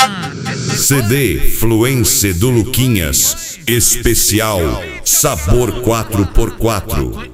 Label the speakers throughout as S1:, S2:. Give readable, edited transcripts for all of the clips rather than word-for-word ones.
S1: CD Fluência do Luquinhas, especial Sabor 4x4.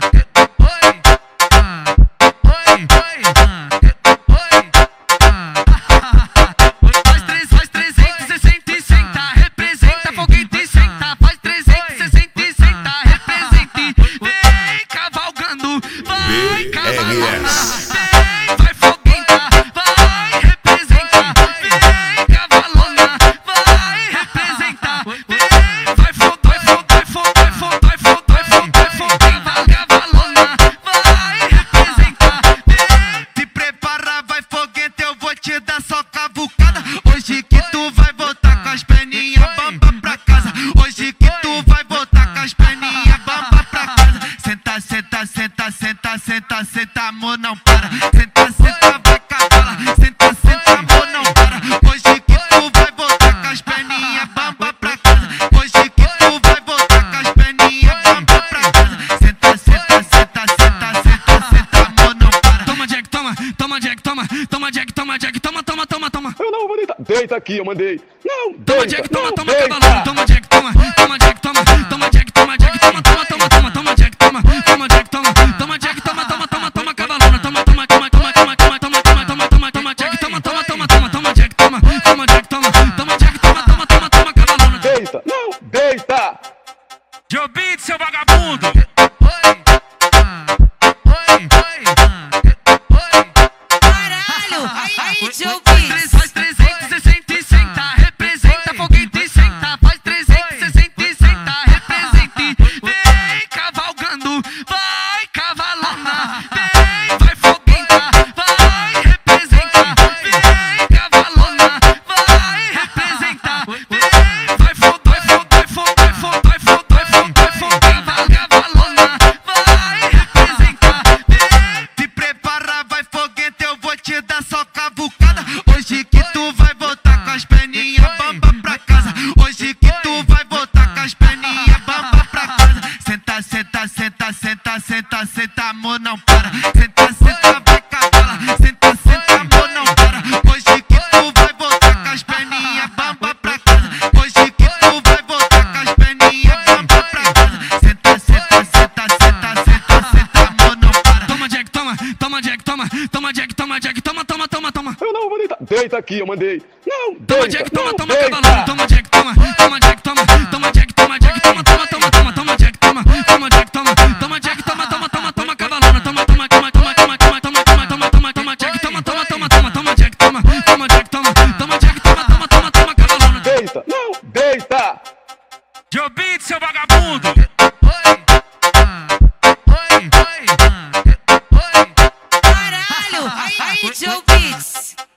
S2: Hoje que tu vai voltar com as perninhas bamba pra casa. Hoje que tu vai voltar com as perninhas bamba pra casa. Senta, senta, senta, senta, senta, senta, amor não para. Senta, senta, vai cavalo. Senta, senta, amor não para. Hoje que tu vai voltar com as perninhas bamba pra casa. Hoje que tu vai voltar com as perninhas bamba pra casa. Senta, senta, senta, senta, senta, senta, amor não para.
S3: Toma Jack, toma, toma Jack, toma, toma Jack, toma Jack, toma, toma, toma, toma.
S4: Eu não vou deitar. Deita aqui, eu mandei. Não,
S3: Toma
S4: deita,
S3: Jack, toma,
S4: não,
S3: toma,
S4: deita.
S3: cavalo. Toma Jack, toma, toma Jack, toma, toma Jack, toma Jack, toma, toma, toma, toma, toma Jack, toma, toma Jack, toma, toma Jack, toma, toma, toma, toma, cavalo. Toma, toma, toma, toma, toma, toma, toma, toma, toma, toma, toma Jack, toma, toma, toma, toma, toma Jack, toma, toma Jack, toma, toma Jack, toma, toma, toma, toma, cavalo.
S4: Deita, não, deita.
S3: Joe Beat, seu vagabundo.
S5: Caralho, aí Joe Beat.
S2: Faz 360 e senta, representa foguete e senta. Faz 360 e senta, represente. Vem cavalgando, vai cavalona. Vem, vai foguenta, vai representa. Vem cavalona, vai representa. Vem, vai fogo, vai fogo, vai fogo, vai fogo, vai fogo, vai fogo, vai fogo. Cavalona, vai representar. Vem, se prepara, vai foguete, eu vou te dar só cavucada. Hoje que tu vai voltar com as perninhas bamba pra casa. Hoje que tu vai voltar com as perninhas bamba pra casa. Senta, senta, senta, senta, senta, senta, amor não para. Senta, senta, vai cavala. Senta, senta, amor não para. Hoje que tu vai voltar com as perninhas bamba pra casa. Hoje que tu vai voltar com as perninhas bamba pra casa. Senta, senta, senta, senta, senta, senta, amor não para.
S3: Toma Jack, toma, toma Jack, toma, toma Jack, toma Jack, toma, toma, toma, toma.
S4: Eu não vou deitar. Deita aqui, eu mandei. Não,
S3: Toma
S4: deita,
S3: Jack, toma,
S4: não,
S3: toma,
S4: deita.
S3: cavalo. Toma Jack, toma, toma Jack, toma, toma Jack, toma Jack, toma, toma, toma, toma, toma Jack, toma, toma Jack, toma, toma Jack, toma, toma, toma, toma, cavalo. Toma, toma, toma, toma, toma, toma, toma, toma, toma, toma, toma Jack, toma, toma, toma, toma, toma Jack, toma, toma Jack, toma, toma Jack, toma, toma, toma, toma, cavalo.
S4: Deita, não, deita.
S3: Joe Beat, seu vagabundo.
S5: Caralho, aí Joe Beat.